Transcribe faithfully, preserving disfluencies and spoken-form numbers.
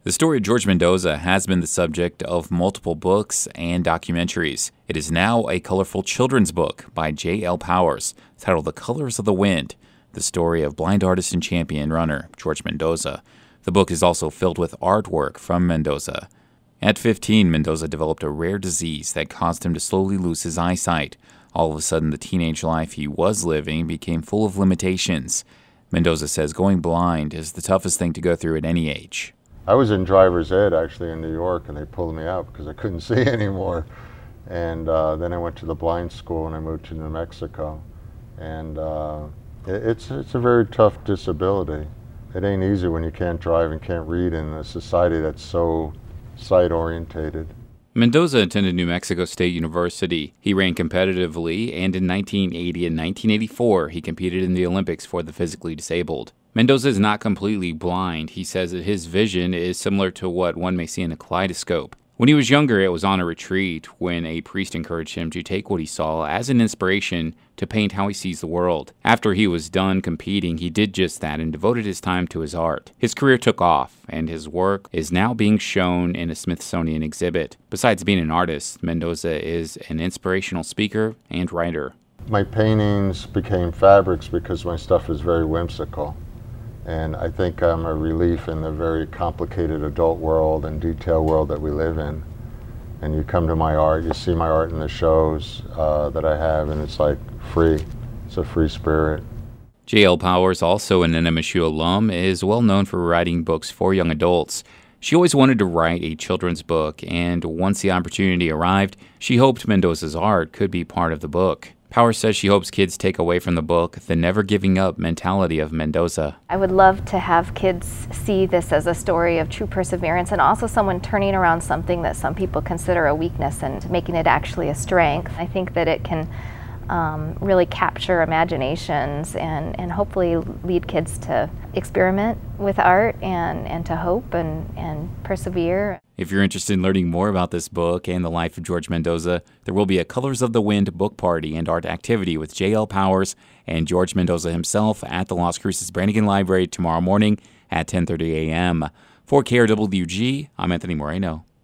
The story of George Mendoza has been the subject of multiple books and documentaries. It is now a colorful children's book by J L Powers titled The Colors of the Wind, the story of blind artist and champion runner George Mendoza. The book is also filled with artwork from Mendoza. At fifteen, Mendoza developed a rare disease that caused him to slowly lose his eyesight. All of a sudden, the teenage life he was living became full of limitations. Mendoza says going blind is the toughest thing to go through at any age. I was in driver's ed actually in New York, and they pulled me out because I couldn't see anymore. And uh, then I went to the blind school and I moved to New Mexico. And uh, it, it's, it's a very tough disability. It ain't easy when you can't drive and can't read in a society that's so sight-orientated. Mendoza attended New Mexico State University. He ran competitively, and in nineteen eighty and nineteen eighty-four, he competed in the Olympics for the physically disabled. Mendoza is not completely blind. He says that his vision is similar to what one may see in a kaleidoscope. When he was younger, it was on a retreat when a priest encouraged him to take what he saw as an inspiration to paint how he sees the world. After he was done competing, he did just that and devoted his time to his art. His career took off, and his work is now being shown in a Smithsonian exhibit. Besides being an artist, Mendoza is an inspirational speaker and writer. My paintings became fabrics because my stuff is very whimsical. And I think I'm a relief in the very complicated adult world and detail world that we live in. And you come to my art, you see my art in the shows uh, that I have, and it's like free. It's a free spirit. J L Powers, also an N M S U alum, is well known for writing books for young adults. She always wanted to write a children's book, and once the opportunity arrived, she hoped Mendoza's art could be part of the book. Powers says she hopes kids take away from the book the never giving up mentality of Mendoza. I would love to have kids see this as a story of true perseverance, and also someone turning around something that some people consider a weakness and making it actually a strength. I think that it can um, really capture imaginations and, and hopefully lead kids to experiment with art and, and to hope and, and persevere. If you're interested in learning more about this book and the life of George Mendoza, there will be a Colors of the Wind book party and art activity with J L Powers and George Mendoza himself at the Las Cruces Brannigan Library tomorrow morning at ten thirty a.m. For K R W G, I'm Anthony Moreno.